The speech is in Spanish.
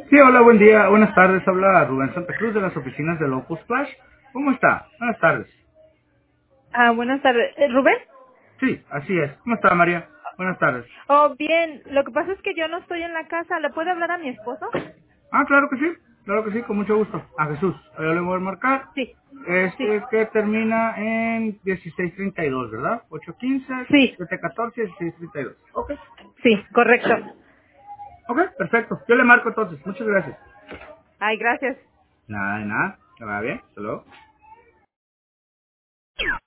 Sí, hola, buen día, buenas tardes. Habla Rubén Santa Cruz de las oficinas de Locus Flash. ¿Cómo está? Buenas tardes. Buenas tardes. ¿Rubén? Sí, así es. ¿Cómo está, María? Buenas tardes. Oh, bien. Lo que pasa es que yo no estoy en la casa. ¿Le puede hablar a mi esposo? Ah, claro que sí, con mucho gusto. A Jesús. Yo le voy a marcar. Sí, sí, Este que termina en 1632, ¿verdad? 815, sí, 714, 1632. Ok. sí, correcto. Ok, perfecto. Yo le marco entonces. Muchas gracias. Ay, gracias. Nada de nada. Que vaya bien. Hasta luego.